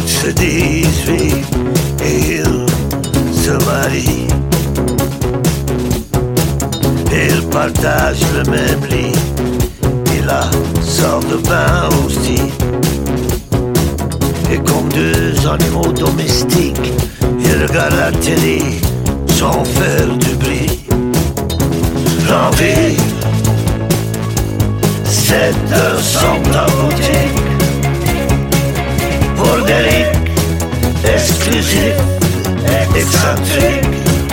Toutes se disent vies et ils se marient. Ils partagent le même lit et la salle de bain aussi. Et comme deux animaux domestiques, ils regardent la télé sans faire du bruit. L'envie, c'est de centre à boutique, bordélique, exclusif, excentrique.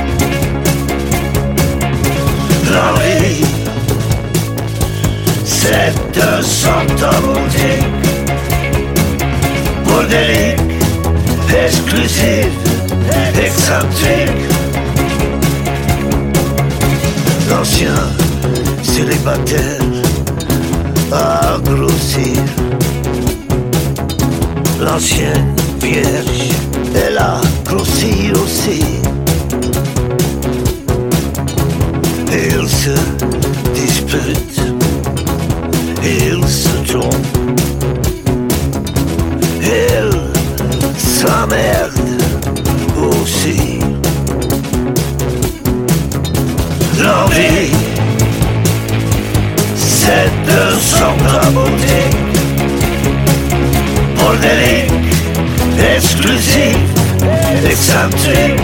L'envie, c'est de centre à boutique, bordélique, exclusif, excentrique. L'ancien célibataire a grossi. L'ancienne vierge, elle a grossi aussi. Et ils se disputent, ils se trompent, ils s'emmerdent aussi. L'envie, c'est de centre à boutique, bordélique, exclusif, excentrique.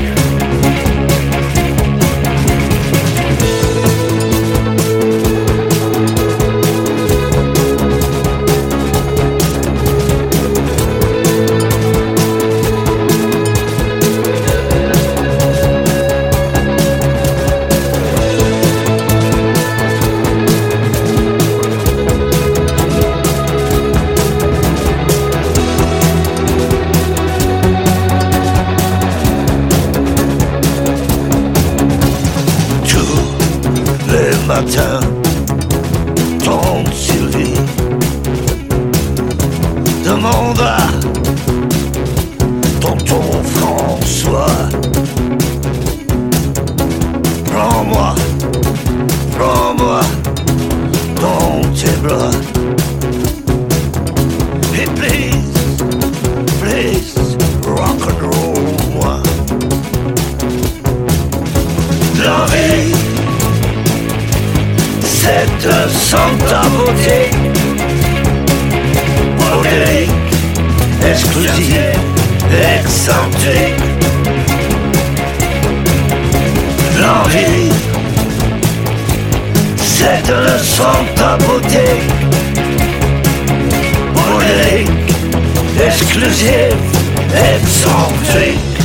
Matin, tante Sylvie demande à tonton François: prends-moi dans tes bras. Et please, rock and roll moi. L'envie, c'est de centre à boutique, bordélique, exclusif, excentrique. L'envie, c'est de centre à boutique, bordélique, exclusif, excentrique.